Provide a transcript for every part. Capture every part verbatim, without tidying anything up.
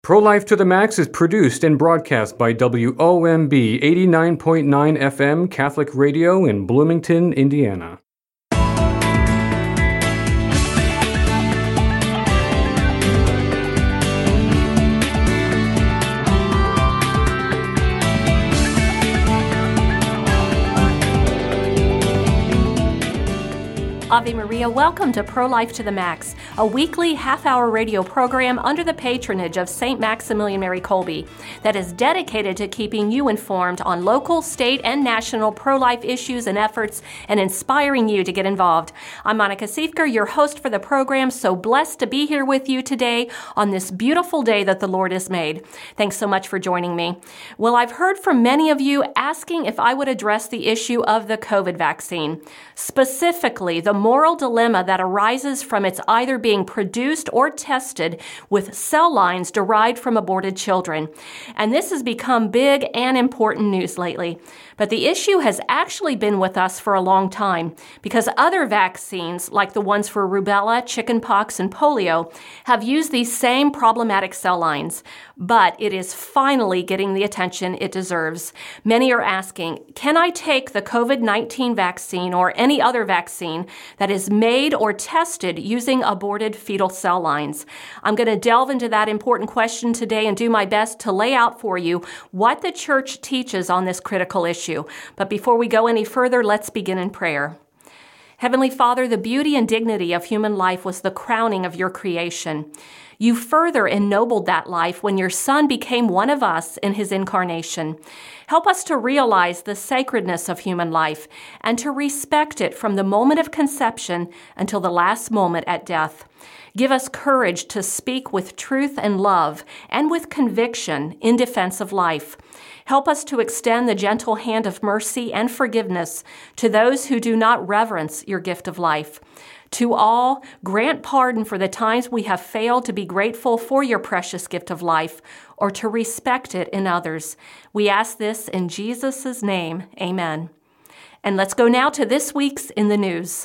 Pro-Life to the Max is produced and broadcast by W O M B eighty-nine point nine F M Catholic Radio in Bloomington, Indiana. Ave Maria, welcome to Pro-Life to the Max, a weekly half-hour radio program under the patronage of Saint Maximilian Mary Kolbe that is dedicated to keeping you informed on local, state, and national pro-life issues and efforts and inspiring you to get involved. I'm Monica Siefker, your host for the program, so blessed to be here with you today on this beautiful day that the Lord has made. Thanks so much for joining me. Well, I've heard from many of you asking if I would address the issue of the COVID vaccine, specifically the moral dilemma that arises from its either being produced or tested with cell lines derived from aborted children. And this has become big and important news lately. But the issue has actually been with us for a long time because other vaccines, like the ones for rubella, chickenpox, and polio, have used these same problematic cell lines. But it is finally getting the attention it deserves. Many are asking, can I take the COVID nineteen vaccine or any other vaccine that is made or tested using aborted fetal cell lines? I'm going to delve into that important question today and do my best to lay out for you what the Church teaches on this critical issue. But before we go any further, let's begin in prayer. Heavenly Father, the beauty and dignity of human life was the crowning of your creation. You further ennobled that life when your Son became one of us in his incarnation. Help us to realize the sacredness of human life and to respect it from the moment of conception until the last moment at death. Give us courage to speak with truth and love and with conviction in defense of life. Help us to extend the gentle hand of mercy and forgiveness to those who do not reverence your gift of life. To all, grant pardon for the times we have failed to be grateful for your precious gift of life or to respect it in others. We ask this in Jesus' name, amen. And let's go now to this week's In the News.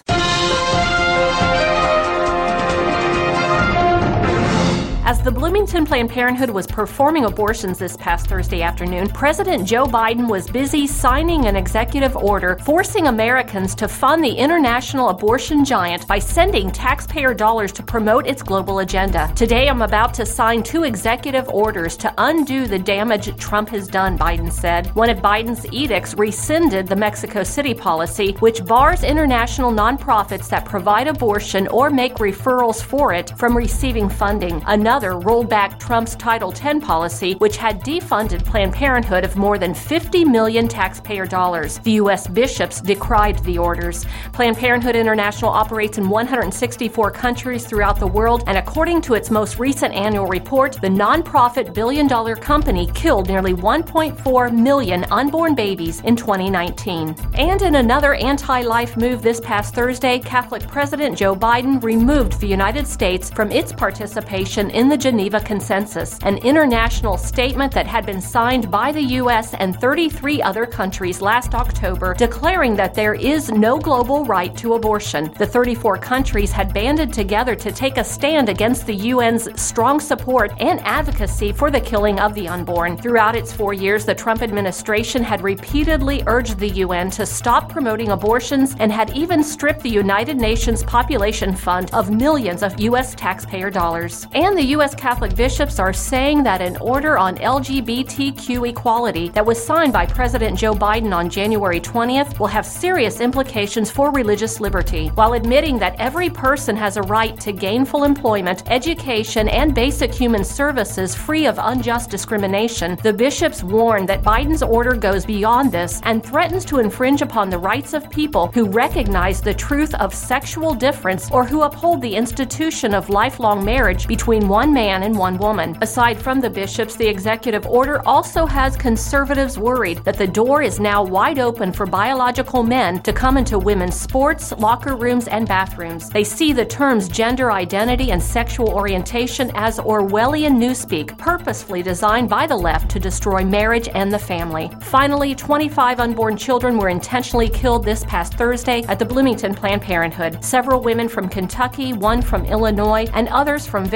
As the Bloomington Planned Parenthood was performing abortions this past Thursday afternoon, President Joe Biden was busy signing an executive order forcing Americans to fund the international abortion giant by sending taxpayer dollars to promote its global agenda. Today, I'm about to sign two executive orders to undo the damage Trump has done, Biden said. One of Biden's edicts rescinded the Mexico City policy, which bars international nonprofits that provide abortion or make referrals for it from receiving funding. Another Another rolled back Trump's Title ten policy, which had defunded Planned Parenthood of more than fifty million taxpayer dollars. The U S bishops decried the orders. Planned Parenthood International operates in one hundred sixty-four countries throughout the world, and according to its most recent annual report, the nonprofit billion-dollar company killed nearly one point four million unborn babies in twenty nineteen. And in another anti-life move this past Thursday, Catholic President Joe Biden removed the United States from its participation in the Geneva Consensus, an international statement that had been signed by the U S and thirty-three other countries last October, declaring that there is no global right to abortion. The thirty-four countries had banded together to take a stand against the U N's strong support and advocacy for the killing of the unborn. Throughout its four years, the Trump administration had repeatedly urged the U N to stop promoting abortions and had even stripped the United Nations Population Fund of millions of U S taxpayer dollars. And the U S Catholic bishops are saying that an order on L G B T Q equality that was signed by President Joe Biden on January twentieth will have serious implications for religious liberty. While admitting that every person has a right to gainful employment, education, and basic human services free of unjust discrimination, the bishops warn that Biden's order goes beyond this and threatens to infringe upon the rights of people who recognize the truth of sexual difference or who uphold the institution of lifelong marriage between one man and one woman. Aside from the bishops, the executive order also has conservatives worried that the door is now wide open for biological men to come into women's sports, locker rooms, and bathrooms. They see the terms gender identity and sexual orientation as Orwellian newspeak, purposefully designed by the left to destroy marriage and the family. Finally, twenty-five unborn children were intentionally killed this past Thursday at the Bloomington Planned Parenthood. Several women from Kentucky, one from Illinois, and others from various Hoosier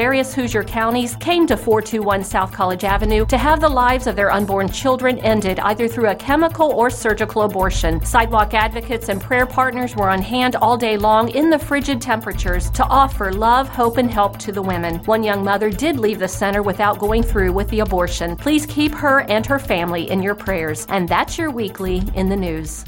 Hoosier counties came to four two one South College Avenue to have the lives of their unborn children ended either through a chemical or surgical abortion. Sidewalk advocates and prayer partners were on hand all day long in the frigid temperatures to offer love, hope, and help to the women. One young mother did leave the center without going through with the abortion. Please keep her and her family in your prayers. And that's your weekly in the news.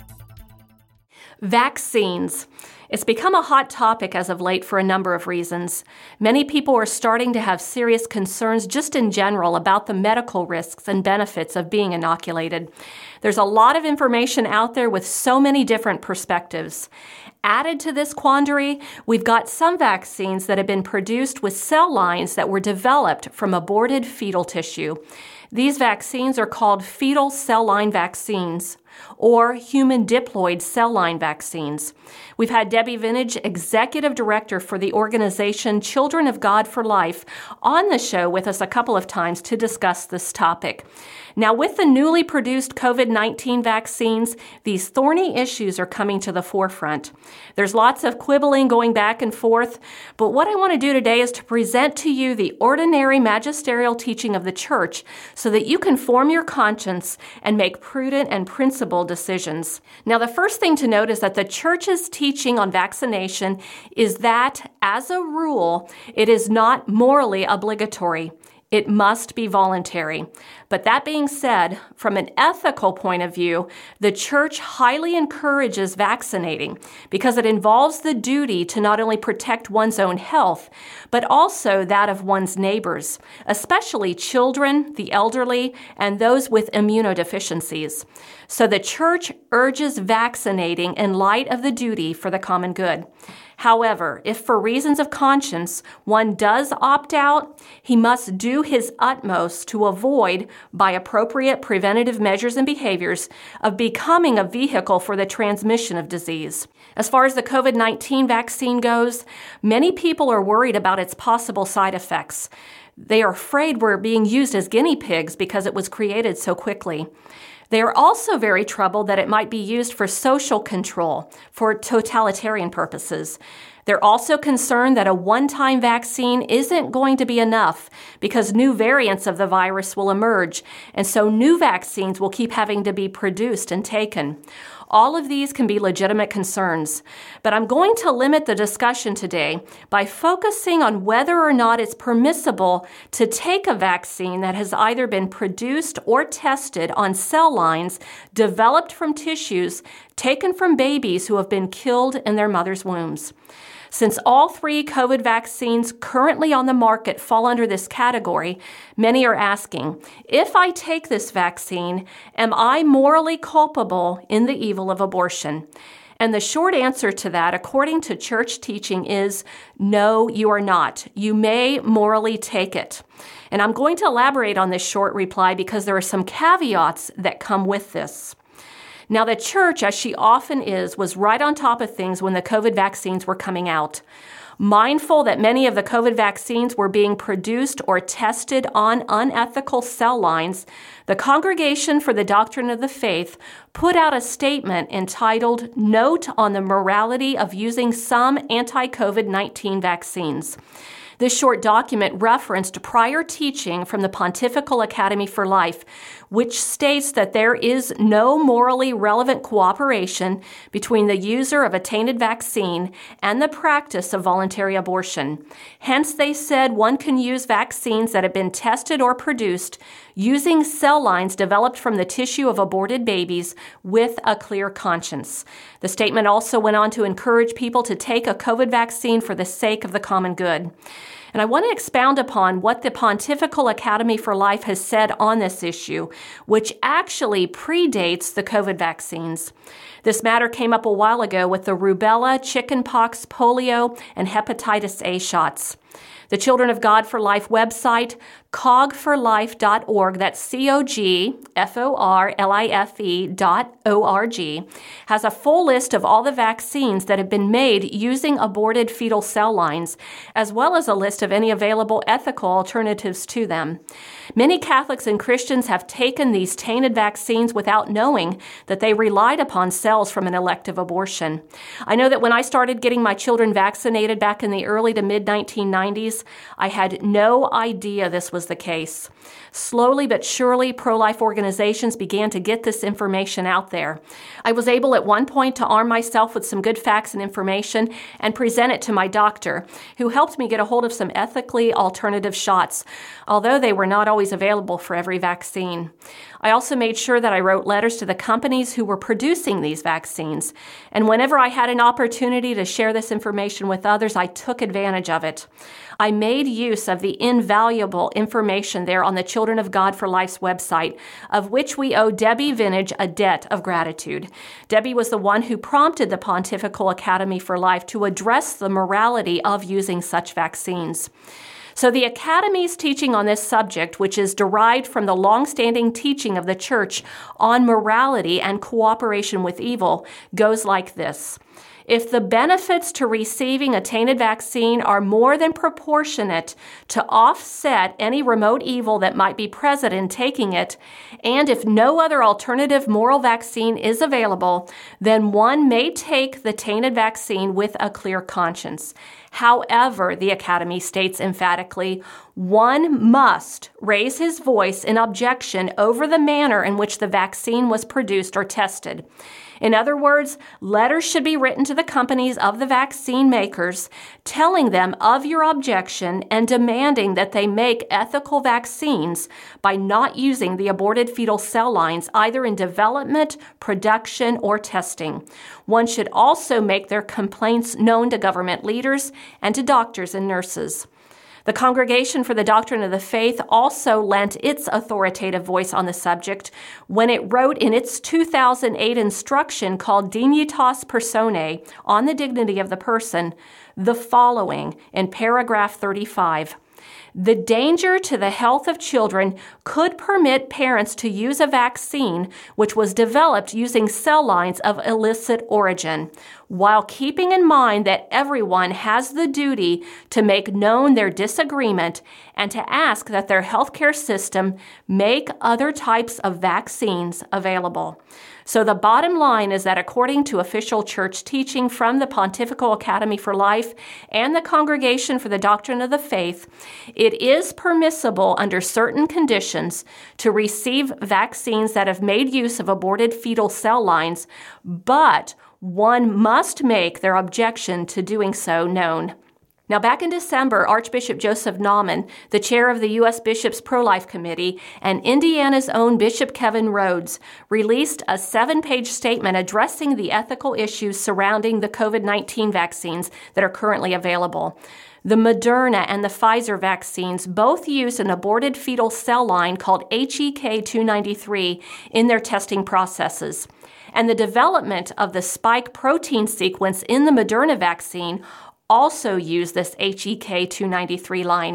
Vaccines. It's become a hot topic as of late for a number of reasons. Many people are starting to have serious concerns just in general about the medical risks and benefits of being inoculated. There's a lot of information out there with so many different perspectives. Added to this quandary, we've got some vaccines that have been produced with cell lines that were developed from aborted fetal tissue. These vaccines are called fetal cell line vaccines, or human diploid cell line vaccines. We've had Debbie Vintage, Executive Director for the organization Children of God for Life, on the show with us a couple of times to discuss this topic. Now, with the newly produced COVID nineteen vaccines, these thorny issues are coming to the forefront. There's lots of quibbling going back and forth, but what I want to do today is to present to you the ordinary magisterial teaching of the church so that you can form your conscience and make prudent and principled decisions. Now, the first thing to note is that the church's teaching on vaccination is that, as a rule, it is not morally obligatory. It must be voluntary. But that being said, from an ethical point of view, the church highly encourages vaccinating because it involves the duty to not only protect one's own health, but also that of one's neighbors, especially children, the elderly, and those with immunodeficiencies. So the church urges vaccinating in light of the duty for the common good. However, if for reasons of conscience one does opt out, he must do his utmost to avoid, by appropriate preventative measures and behaviors, of becoming a vehicle for the transmission of disease. As far as the COVID nineteen vaccine goes, many people are worried about its possible side effects. They are afraid we're being used as guinea pigs because it was created so quickly. They are also very troubled that it might be used for social control, for totalitarian purposes. They're also concerned that a one-time vaccine isn't going to be enough because new variants of the virus will emerge, and so new vaccines will keep having to be produced and taken. All of these can be legitimate concerns, but I'm going to limit the discussion today by focusing on whether or not it's permissible to take a vaccine that has either been produced or tested on cell lines developed from tissues taken from babies who have been killed in their mother's wombs. Since all three COVID vaccines currently on the market fall under this category, many are asking, if I take this vaccine, am I morally culpable in the evil of abortion? And the short answer to that, according to church teaching, is no, you are not. You may morally take it. And I'm going to elaborate on this short reply because there are some caveats that come with this. Now, the church, as she often is, was right on top of things when the COVID vaccines were coming out. Mindful that many of the COVID vaccines were being produced or tested on unethical cell lines, the Congregation for the Doctrine of the Faith put out a statement entitled Note on the Morality of Using Some Anti-COVID nineteen Vaccines. This short document referenced prior teaching from the Pontifical Academy for Life, which states that there is no morally relevant cooperation between the user of a tainted vaccine and the practice of voluntary abortion. Hence, they said one can use vaccines that have been tested or produced using cell lines developed from the tissue of aborted babies with a clear conscience. The statement also went on to encourage people to take a COVID vaccine for the sake of the common good. And I want to expound upon what the Pontifical Academy for Life has said on this issue, which actually predates the COVID vaccines. This matter came up a while ago with the rubella, chickenpox, polio, and hepatitis A shots. The Children of God for Life website, cog for life dot org, that's C O G F O R L I F E dot O R G, has a full list of all the vaccines that have been made using aborted fetal cell lines, as well as a list of any available ethical alternatives to them. Many Catholics and Christians have taken these tainted vaccines without knowing that they relied upon cells from an elective abortion. I know that when I started getting my children vaccinated back in the early to mid nineteen nineties, nineties, I had no idea this was the case. Slowly but surely, pro-life organizations began to get this information out there. I was able at one point to arm myself with some good facts and information and present it to my doctor, who helped me get a hold of some ethically alternative shots, although they were not always available for every vaccine. I also made sure that I wrote letters to the companies who were producing these vaccines, and whenever I had an opportunity to share this information with others, I took advantage of it. I made use of the invaluable information there on the Children of God for Life's website, of which we owe Debbie Vintage a debt of gratitude. Debbie was the one who prompted the Pontifical Academy for Life to address the morality of using such vaccines. So the Academy's teaching on this subject, which is derived from the long-standing teaching of the Church on morality and cooperation with evil, goes like this. If the benefits to receiving a tainted vaccine are more than proportionate to offset any remote evil that might be present in taking it, and if no other alternative moral vaccine is available, then one may take the tainted vaccine with a clear conscience. However, the Academy states emphatically, one must raise his voice in objection over the manner in which the vaccine was produced or tested. In other words, letters should be written to the companies of the vaccine makers, telling them of your objection and demanding that they make ethical vaccines by not using the aborted fetal cell lines either in development, production, or testing. One should also make their complaints known to government leaders and to doctors and nurses. The Congregation for the Doctrine of the Faith also lent its authoritative voice on the subject when it wrote in its two thousand eight instruction called Dignitas Personae on the dignity of the person, the following in paragraph thirty-five. The danger to the health of children could permit parents to use a vaccine which was developed using cell lines of illicit origin, while keeping in mind that everyone has the duty to make known their disagreement and to ask that their healthcare system make other types of vaccines available. So the bottom line is that according to official church teaching from the Pontifical Academy for Life and the Congregation for the Doctrine of the Faith, it is permissible under certain conditions to receive vaccines that have made use of aborted fetal cell lines, but one must make their objection to doing so known. Now, back in December, Archbishop Joseph Naumann, the chair of the U S Bishops' Pro-Life Committee, and Indiana's own Bishop Kevin Rhodes released a seven-page statement addressing the ethical issues surrounding the covid nineteen vaccines that are currently available. The Moderna and the Pfizer vaccines both use an aborted fetal cell line called H E K two ninety-three in their testing processes. And the development of the spike protein sequence in the Moderna vaccine also use this H E K two ninety-three line.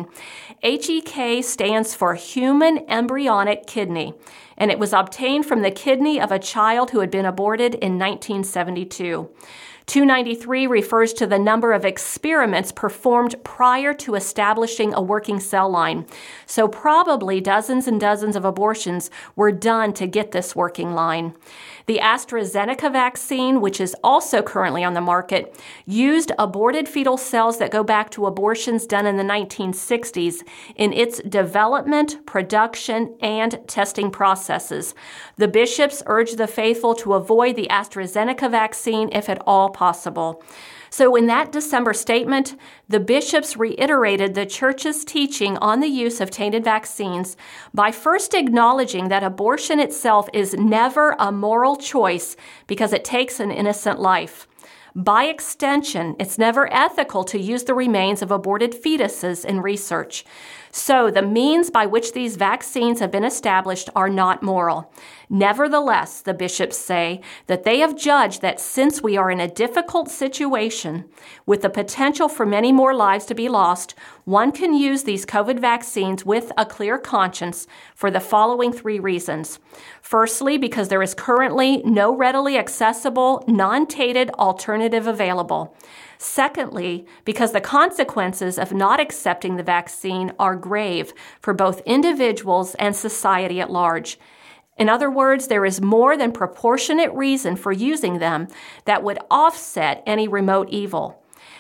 H E K stands for human embryonic kidney, and it was obtained from the kidney of a child who had been aborted in nineteen seventy-two. two ninety-three refers to the number of experiments performed prior to establishing a working cell line. So probably dozens and dozens of abortions were done to get this working line. The AstraZeneca vaccine, which is also currently on the market, used aborted fetal cells that go back to abortions done in the nineteen sixties in its development, production, and testing processes. The bishops urge the faithful to avoid the AstraZeneca vaccine if at all possible. So in that December statement, the bishops reiterated the Church's teaching on the use of tainted vaccines by first acknowledging that abortion itself is never a moral choice because it takes an innocent life. By extension, it's never ethical to use the remains of aborted fetuses in research. So the means by which these vaccines have been established are not moral. Nevertheless, the bishops say that they have judged that since we are in a difficult situation with the potential for many more lives to be lost, one can use these COVID vaccines with a clear conscience for the following three reasons. Firstly, because there is currently no readily accessible, non-tainted alternative available. Secondly, because the consequences of not accepting the vaccine are grave for both individuals and society at large. In other words, there is more than proportionate reason for using them that would offset any remote evil.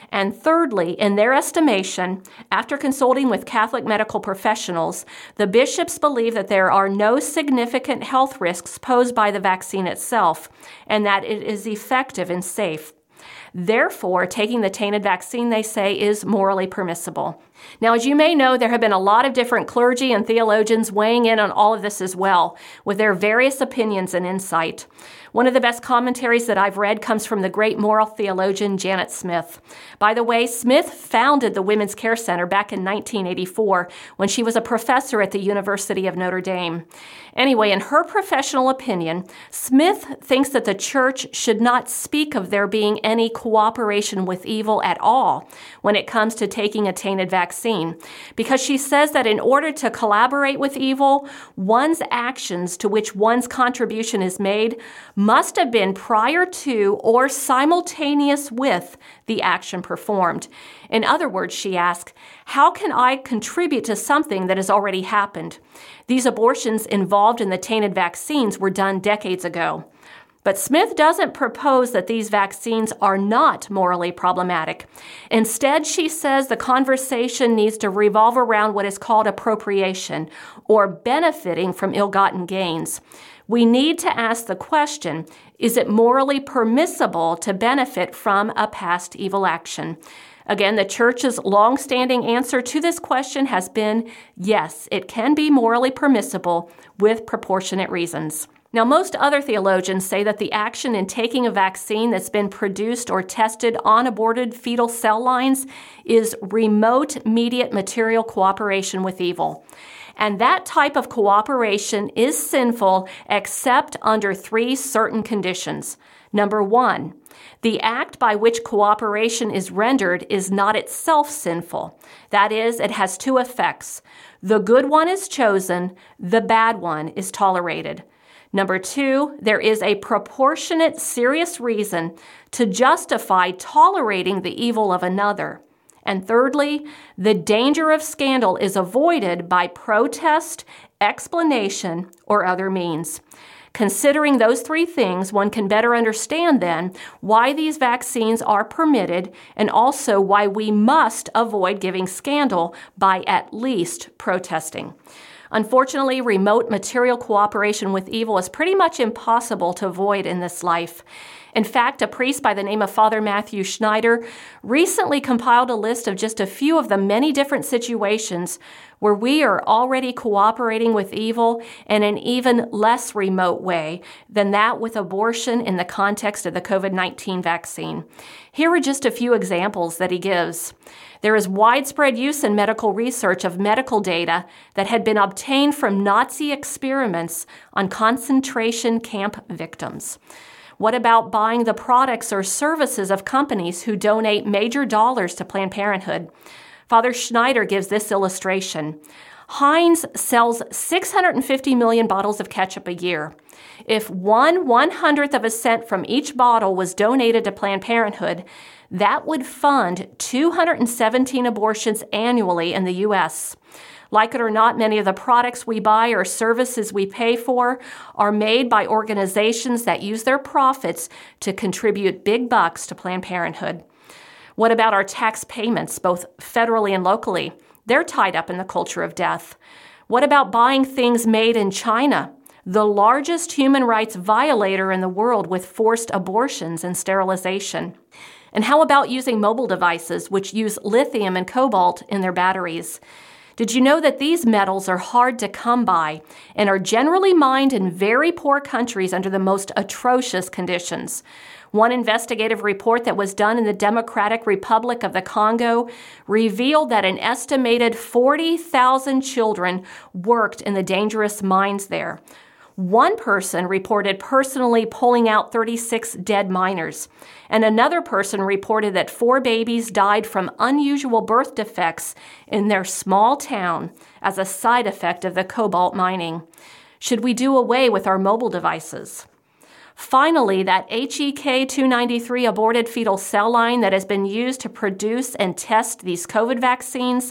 And thirdly, in their estimation, after consulting with Catholic medical professionals, the bishops believe that there are no significant health risks posed by the vaccine itself, and that it is effective and safe. Therefore, taking the tainted vaccine, they say, is morally permissible. Now, as you may know, there have been a lot of different clergy and theologians weighing in on all of this as well, with their various opinions and insight. One of the best commentaries that I've read comes from the great moral theologian Janet Smith. By the way, Smith founded the Women's Care Center back in nineteen eighty-four when she was a professor at the University of Notre Dame. Anyway, in her professional opinion, Smith thinks that the church should not speak of there being any cooperation with evil at all when it comes to taking a tainted vaccine, because she says that in order to collaborate with evil, one's actions to which one's contribution is made must have been prior to or simultaneous with the action performed. In other words, she asks, how can I contribute to something that has already happened? These abortions involved in the tainted vaccines were done decades ago. But Smith doesn't propose that these vaccines are not morally problematic. Instead, she says the conversation needs to revolve around what is called appropriation, or benefiting from ill-gotten gains. We need to ask the question, is it morally permissible to benefit from a past evil action? Again, the church's long-standing answer to this question has been, yes, it can be morally permissible with proportionate reasons. Now, most other theologians say that the action in taking a vaccine that's been produced or tested on aborted fetal cell lines is remote mediate material cooperation with evil. And that type of cooperation is sinful except under three certain conditions. Number one, the act by which cooperation is rendered is not itself sinful. That is, it has two effects. The good one is chosen, the bad one is tolerated. Number two, there is a proportionate, serious reason to justify tolerating the evil of another. And thirdly, the danger of scandal is avoided by protest, explanation, or other means. Considering those three things, one can better understand then why these vaccines are permitted and also why we must avoid giving scandal by at least protesting. Unfortunately, remote material cooperation with evil is pretty much impossible to avoid in this life. In fact, a priest by the name of Father Matthew Schneider recently compiled a list of just a few of the many different situations where we are already cooperating with evil in an even less remote way than that with abortion in the context of the covid nineteen vaccine. Here are just a few examples that he gives. There is widespread use in medical research of medical data that had been obtained from Nazi experiments on concentration camp victims. What about buying the products or services of companies who donate major dollars to Planned Parenthood? Father Schneider gives this illustration. Heinz sells six hundred fifty million bottles of ketchup a year. If one one-hundredth of a cent from each bottle was donated to Planned Parenthood, that would fund two hundred seventeen abortions annually in the U S Like it or not, many of the products we buy or services we pay for are made by organizations that use their profits to contribute big bucks to Planned Parenthood. What about our tax payments, both federally and locally? They're tied up in the culture of death. What about buying things made in China, the largest human rights violator in the world with forced abortions and sterilization? And how about using mobile devices which use lithium and cobalt in their batteries? Did you know that these metals are hard to come by and are generally mined in very poor countries under the most atrocious conditions? One investigative report that was done in the Democratic Republic of the Congo revealed that an estimated forty thousand children worked in the dangerous mines there. One person reported personally pulling out thirty-six dead miners, and another person reported that four babies died from unusual birth defects in their small town as a side effect of the cobalt mining. Should we do away with our mobile devices? Finally, that H E K two ninety-three aborted fetal cell line that has been used to produce and test these COVID vaccines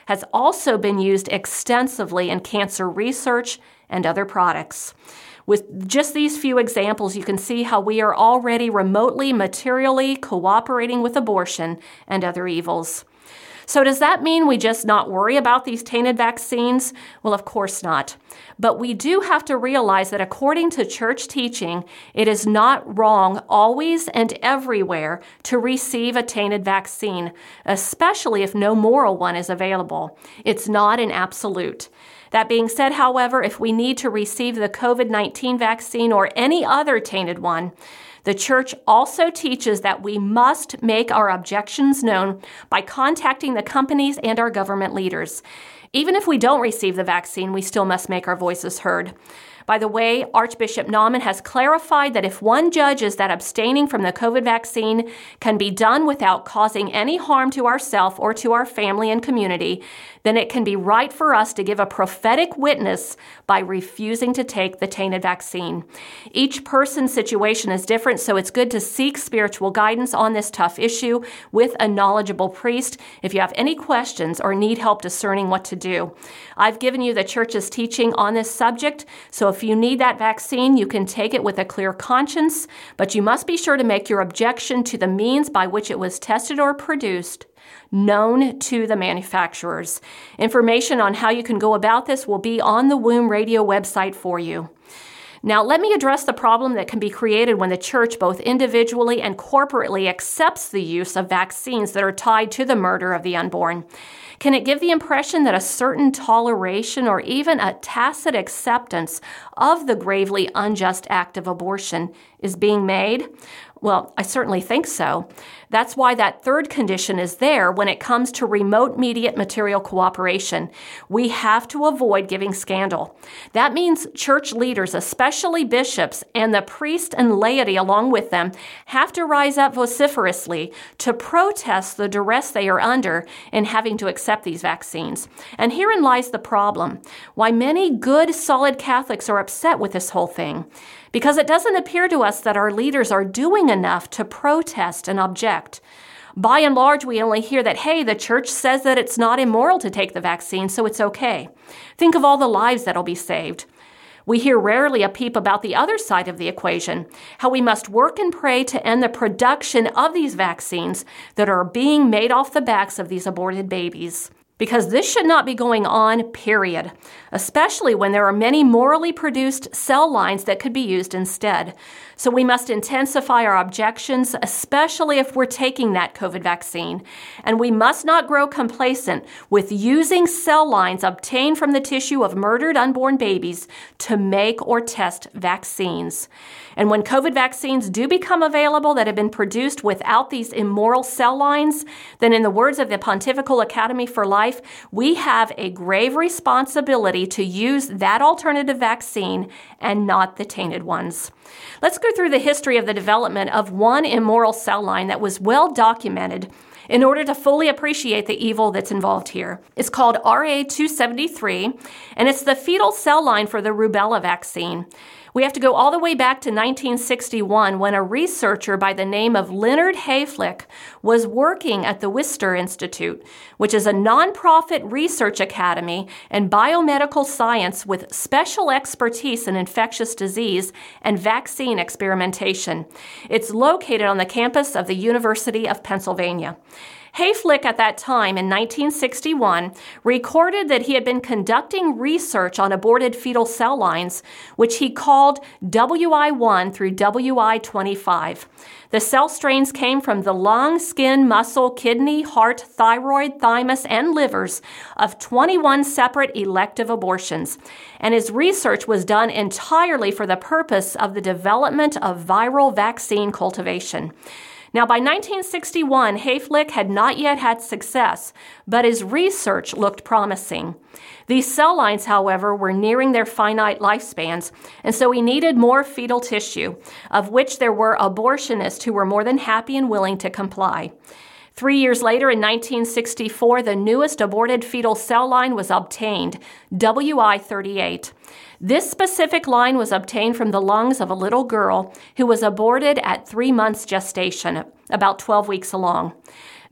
has also been used extensively in cancer research and other products. With just these few examples, you can see how we are already remotely, materially cooperating with abortion and other evils. So does that mean we just not worry about these tainted vaccines? Well, of course not. But we do have to realize that according to church teaching, it is not wrong always and everywhere to receive a tainted vaccine, especially if no moral one is available. It's not an absolute. That being said, however, if we need to receive the covid nineteen vaccine or any other tainted one, the church also teaches that we must make our objections known by contacting the companies and our government leaders. Even if we don't receive the vaccine, we still must make our voices heard. By the way, Archbishop Naumann has clarified that if one judges that abstaining from the COVID vaccine can be done without causing any harm to ourselves or to our family and community, then it can be right for us to give a prophetic witness by refusing to take the tainted vaccine. Each person's situation is different, so it's good to seek spiritual guidance on this tough issue with a knowledgeable priest if you have any questions or need help discerning what to do. I've given you the church's teaching on this subject, so if you need that vaccine, you can take it with a clear conscience, but you must be sure to make your objection to the means by which it was tested or produced known to the manufacturers. Information on how you can go about this will be on the Womb Radio website for you. Now, let me address the problem that can be created when the church both individually and corporately accepts the use of vaccines that are tied to the murder of the unborn. Can it give the impression that a certain toleration or even a tacit acceptance of the gravely unjust act of abortion is being made? Well, I certainly think so. That's why that third condition is there when it comes to remote mediate material cooperation. We have to avoid giving scandal. That means church leaders, especially bishops, and the priest and laity along with them, have to rise up vociferously to protest the duress they are under in having to accept these vaccines. And herein lies the problem, why many good, solid Catholics are upset with this whole thing. Because it doesn't appear to us that our leaders are doing enough to protest and object. By and large, we only hear that, hey, the church says that it's not immoral to take the vaccine, so it's okay. Think of all the lives that'll be saved. We hear rarely a peep about the other side of the equation, how we must work and pray to end the production of these vaccines that are being made off the backs of these aborted babies. Because this should not be going on, period, especially when there are many morally produced cell lines that could be used instead. So we must intensify our objections, especially if we're taking that COVID vaccine. And we must not grow complacent with using cell lines obtained from the tissue of murdered unborn babies to make or test vaccines. And when COVID vaccines do become available that have been produced without these immoral cell lines, then in the words of the Pontifical Academy for Life, we have a grave responsibility to use that alternative vaccine and not the tainted ones. Let's go through the history of the development of one immoral cell line that was well documented in order to fully appreciate the evil that's involved here. It's called R A two seventy-three, and it's the fetal cell line for the rubella vaccine. We have to go all the way back to nineteen sixty-one when a researcher by the name of Leonard Hayflick was working at the Wistar Institute, which is a nonprofit research academy in biomedical science with special expertise in infectious disease and vaccine experimentation. It's located on the campus of the University of Pennsylvania. Hayflick at that time in nineteen sixty-one recorded that he had been conducting research on aborted fetal cell lines, which he called W I one through W I twenty-five. The cell strains came from the lung, skin, muscle, kidney, heart, thyroid, thymus, and livers of twenty-one separate elective abortions. And his research was done entirely for the purpose of the development of viral vaccine cultivation. Now, by nineteen sixty-one, Hayflick had not yet had success, but his research looked promising. These cell lines, however, were nearing their finite lifespans, and so he needed more fetal tissue, of which there were abortionists who were more than happy and willing to comply. Three years later, in nineteen sixty-four, the newest aborted fetal cell line was obtained, W I thirty-eight. This specific line was obtained from the lungs of a little girl who was aborted at three months gestation, about twelve weeks along.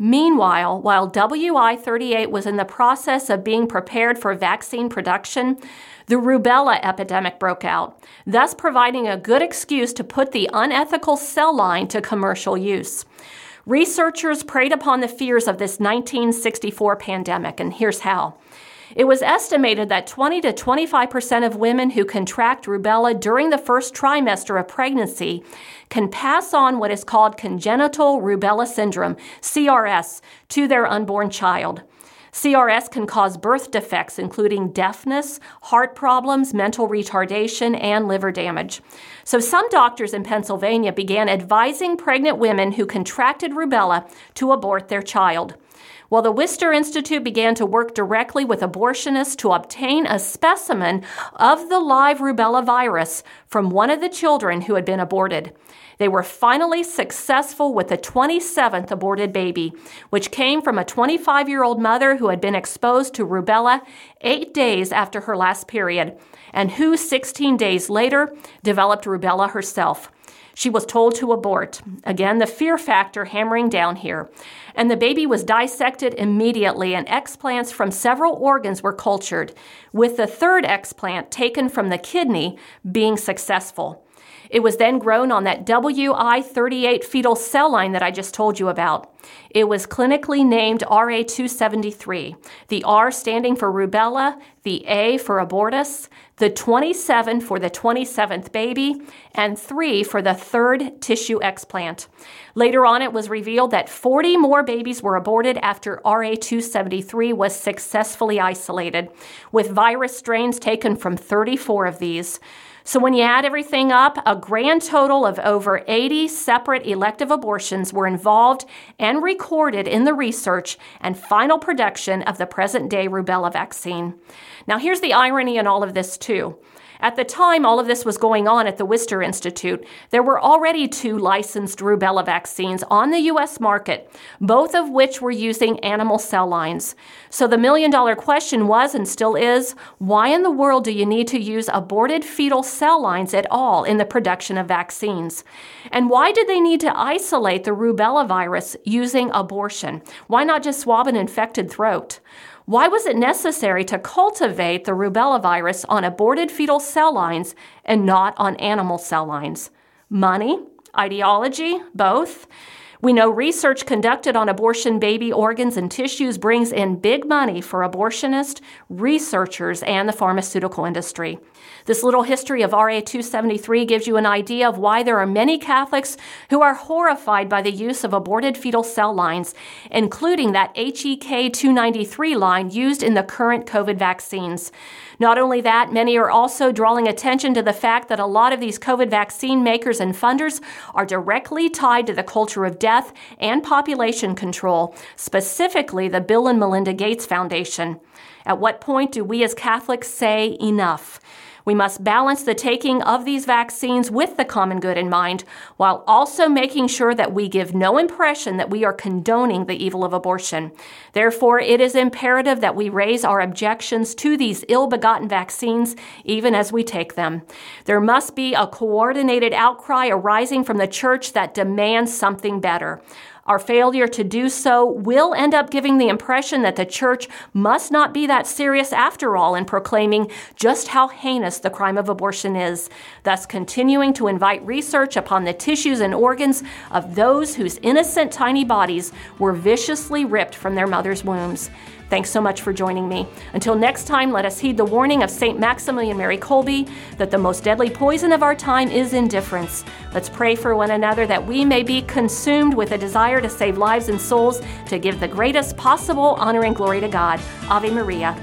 Meanwhile, while W I thirty-eight was in the process of being prepared for vaccine production, the rubella epidemic broke out, thus providing a good excuse to put the unethical cell line to commercial use. Researchers preyed upon the fears of this nineteen sixty-four pandemic, and here's how. It was estimated that twenty to twenty-five percent of women who contract rubella during the first trimester of pregnancy can pass on what is called congenital rubella syndrome, C R S, to their unborn child. C R S can cause birth defects, including deafness, heart problems, mental retardation, and liver damage. So some doctors in Pennsylvania began advising pregnant women who contracted rubella to abort their child. Well, the Wistar Institute began to work directly with abortionists to obtain a specimen of the live rubella virus from one of the children who had been aborted. They were finally successful with the twenty-seventh aborted baby, which came from a twenty-five-year-old mother who had been exposed to rubella eight days after her last period, and who sixteen days later developed rubella herself. She was told to abort. Again, the fear factor hammering down here. And the baby was dissected immediately, and explants from several organs were cultured, with the third explant taken from the kidney being successful. It was then grown on that W I thirty-eight fetal cell line that I just told you about. It was clinically named R A two seventy-three, the R standing for rubella, the A for abortus, the twenty-seven for the twenty-seventh baby, and three for the third tissue explant. Later on, it was revealed that forty more babies were aborted after R A two seventy-three was successfully isolated, with virus strains taken from thirty-four of these. So when you add everything up, a grand total of over eighty separate elective abortions were involved and recorded in the research and final production of the present-day rubella vaccine. Now, here's the irony in all of this, too. At the time all of this was going on at the Wistar Institute, there were already two licensed rubella vaccines on the U S market, both of which were using animal cell lines. So the million-dollar question was, and still is, why in the world do you need to use aborted fetal cell lines at all in the production of vaccines? And why did they need to isolate the rubella virus using abortion? Why not just swab an infected throat? Why was it necessary to cultivate the rubella virus on aborted fetal cell lines and not on animal cell lines? Money? Ideology? Both? We know research conducted on abortion baby organs and tissues brings in big money for abortionists, researchers, and the pharmaceutical industry. This little history of R A two seventy-three gives you an idea of why there are many Catholics who are horrified by the use of aborted fetal cell lines, including that H E K two ninety-three line used in the current COVID vaccines. Not only that, many are also drawing attention to the fact that a lot of these COVID vaccine makers and funders are directly tied to the culture of death and population control, specifically the Bill and Melinda Gates Foundation. At what point do we as Catholics say enough? We must balance the taking of these vaccines with the common good in mind, while also making sure that we give no impression that we are condoning the evil of abortion. Therefore, it is imperative that we raise our objections to these ill-begotten vaccines even as we take them. There must be a coordinated outcry arising from the Church that demands something better. Our failure to do so will end up giving the impression that the Church must not be that serious after all in proclaiming just how heinous the crime of abortion is, thus continuing to invite research upon the tissues and organs of those whose innocent tiny bodies were viciously ripped from their mother's wombs. Thanks so much for joining me. Until next time, let us heed the warning of Saint Maximilian Mary Kolbe that the most deadly poison of our time is indifference. Let's pray for one another that we may be consumed with a desire to save lives and souls, to give the greatest possible honor and glory to God. Ave Maria.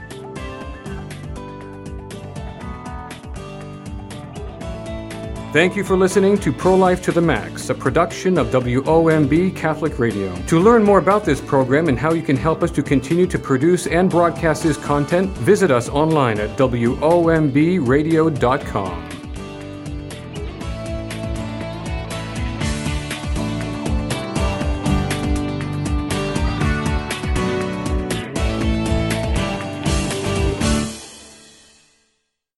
Thank you for listening to Pro-Life to the Max, a production of W O M B Catholic Radio. To learn more about this program and how you can help us to continue to produce and broadcast this content, visit us online at W O M B radio dot com.